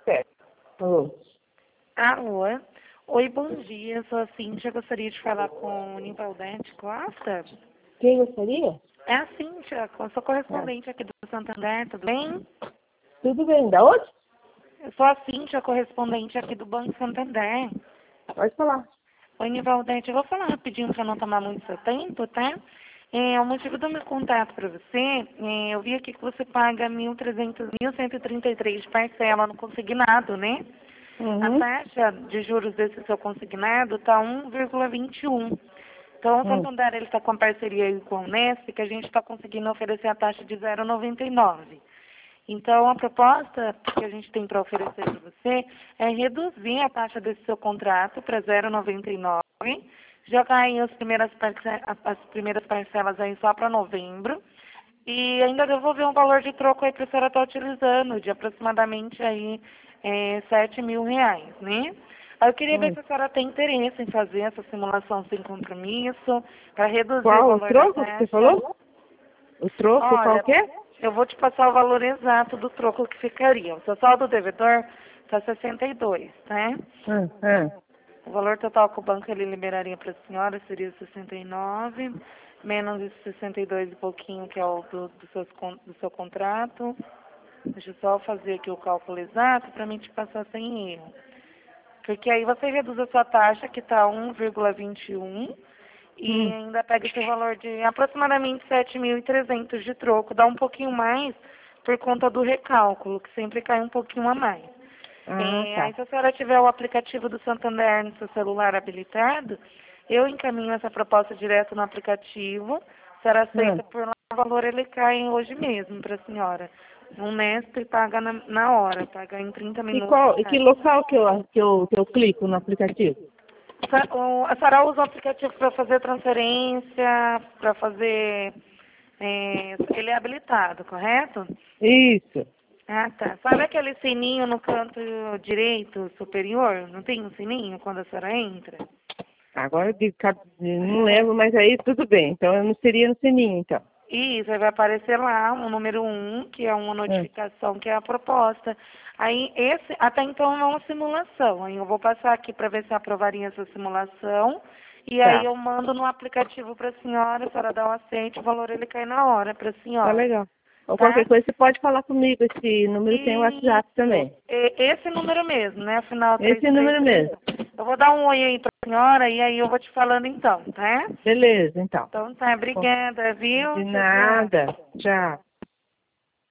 certo. Alô? Alô? Oi, bom dia. Sou a Cíntia. Gostaria de falar com o Nivaldete Costa. Quem gostaria? É a Cíntia, sou correspondente aqui do Santander, tudo bem? Tudo bem. Da onde? Eu sou a Cíntia, correspondente aqui do Banco Santander. Pode falar. Oi, Nivaldete, eu vou falar rapidinho para não tomar muito seu tempo, tá? O motivo do meu contato para você, eu vi aqui que você paga 1.133 de parcela no consignado, né? A Uhum. taxa de juros desse seu consignado está 1,21. Então, o Santander está com parceria aí com a Unesp, que a gente está conseguindo oferecer a taxa de 0,99. Então, a proposta que a gente tem para oferecer para você é reduzir a taxa desse seu contrato para 0,99, jogar aí as primeiras parcelas aí só para novembro e ainda devolver um valor de troco aí para a senhora estar utilizando, de aproximadamente aí R$ 7.000, né? Aí eu queria ver se a senhora tem interesse em fazer essa simulação sem compromisso, para reduzir o Qual o valor da troco que você taxa. falou? O troco qual Olha, que é? eu vou te passar o valor exato do troco que ficaria. O seu saldo devedor está 62, tá? O valor total que o banco ele liberaria para a senhora seria 69, menos esse 62 e pouquinho que é o do seu contrato. Deixa eu só fazer aqui o cálculo exato para mim te passar sem erro. Porque aí você reduz a sua taxa, que está 1,21, e ainda pega esse valor de aproximadamente 7.300 de troco. Dá um pouquinho mais por conta do recálculo, que sempre cai um pouquinho a mais. Aí, se a senhora tiver o aplicativo do Santander no seu celular habilitado, eu encaminho essa proposta direto no aplicativo. A senhora aceita por lá, o valor ele cai hoje mesmo para a senhora. O Nesp paga na hora, paga em 30 minutos. E que local que eu clico no aplicativo? A senhora usa o aplicativo para fazer transferência, para fazer... ele é habilitado, correto? Isso. Ah, tá. Sabe aquele sininho no canto direito superior? Não tem um sininho quando a senhora entra? Agora não lembro, mas aí tudo bem. Então eu não seria no sininho, então. Isso, aí vai aparecer lá o número 1, que é uma notificação, que é a proposta. Aí, até então é uma simulação. Aí eu vou passar aqui para ver se aprovaria essa simulação. E aí eu mando no aplicativo para a senhora dá o aceite, o valor ele cai na hora para a senhora. Tá legal. Ou Tá? qualquer coisa você pode falar comigo. Esse número tem o WhatsApp também. Esse número mesmo, né? Afinal, Esse número mesmo. eu vou dar um oi aí para a senhora e aí eu vou te falando então, tá? Beleza, então. Então tá, obrigada, viu? De Tchau, tchau. nada. Tchau.